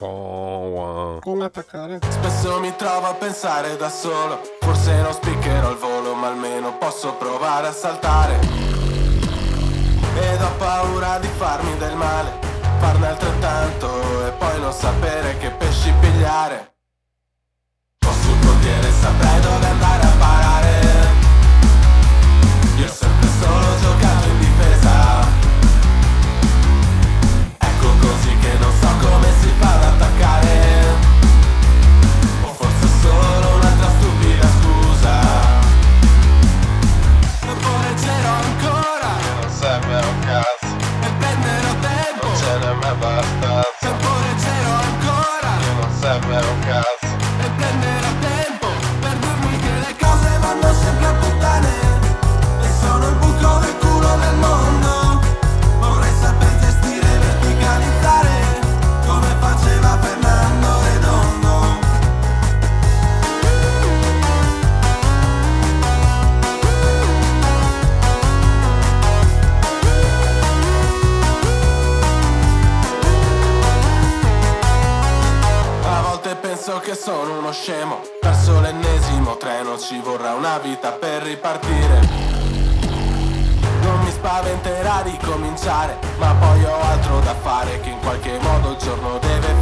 Prima toccare. Spesso mi trovo a pensare da solo, forse non spiccherò il volo, ma almeno posso provare a saltare. Ed ho paura di farmi del male, farne altrettanto e poi non sapere che pesci pigliare. Fossi un portiere saprei dove andare a parare. Io ho sempre solo giocato in difesa. Ecco così che non so come si fa ad attaccare. O forse è solo un'altra stupida scusa. Eppure c'ero ancora, che non serve a un cazzo, e prenderò tempo, non ce n'è mai abbastanza. Eppure c'ero ancora, che non serve a un cazzo, e prenderò tempo per dirmi che le cose vanno sempre a puttane e sono il buco del culo del mondo. Vorrei saper gestire e verticalizzare come faceva Fernando Redondo. A volte penso che sono uno scemo, perso l'ennesimo treno, ci vorrà una vita per ripartire. Non mi spaventerà ricominciare, ma poi ho altro da fare che in qualche modo il giorno deve